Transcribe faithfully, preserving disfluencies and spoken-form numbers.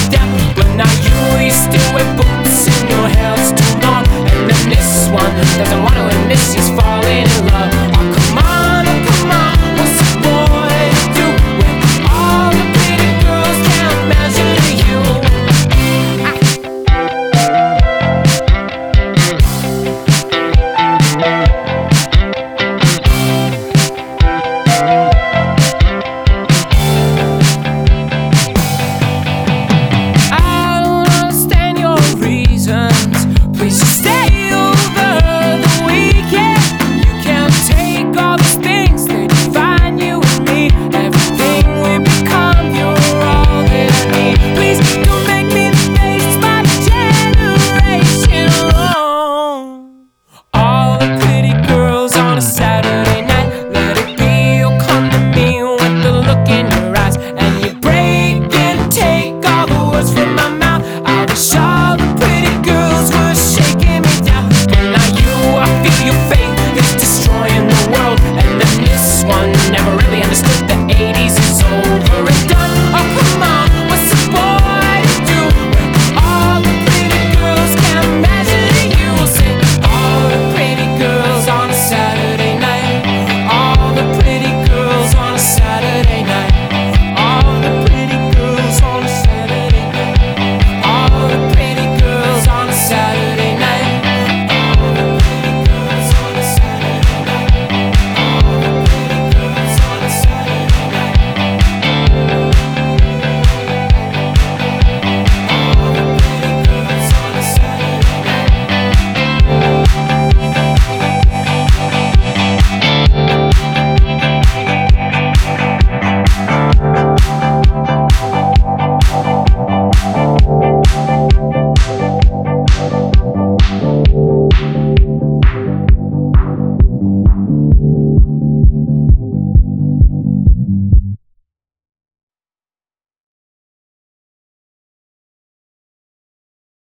down. But now you, you still wear boots and your hair's too long. And then this one doesn't want to admit she's falling in love. Oh, come on, oh, come on, what's a boy to do when all the pretty girls can't measure to you? Please just stay over the weekend. You can't take all these things that define you and me. Everything we become, you're all that I need. Please don't make me the face my generation long. All the pretty girls on a Saturday night, let it be, you'll come to me with the look in your eyes, and you break and take all the words from my mouth.